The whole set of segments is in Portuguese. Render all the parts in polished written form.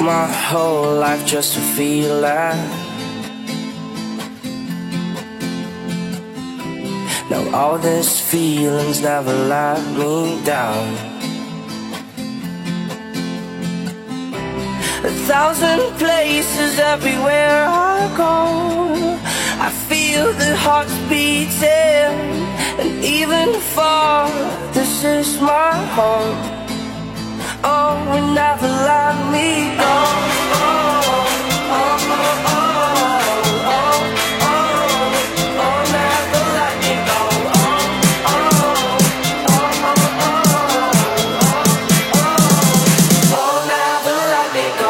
my whole life just to feel that. Now all these feelings never let me down. 1,000 places everywhere I go, I feel the hearts beating, and even far, this is my home. Oh, and never let me go. Oh, oh, oh, oh, oh, oh, oh, oh, never let me go. Oh, oh, oh, oh, oh, oh, oh, never let me go.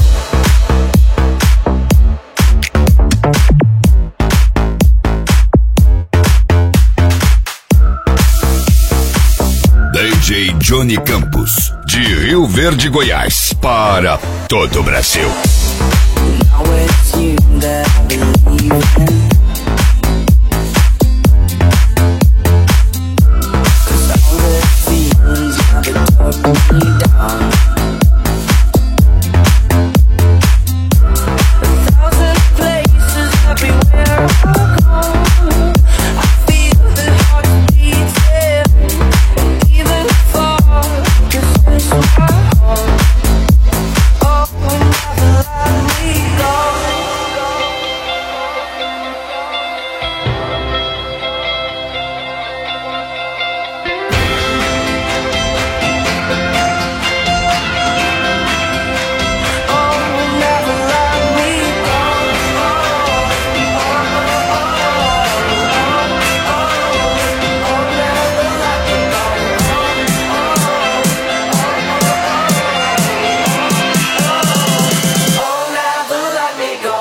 DJ Johnny Campos, de Rio Verde, Goiás, para todo o Brasil. Now it's you that I believe in, 'cause all the feelings never took me down. 1,000 places everywhere I go, I feel the heart beating, and even far, this is my home. Oh, never let me go. Oh, never let me go. Oh, never let me go. Oh, never let me go.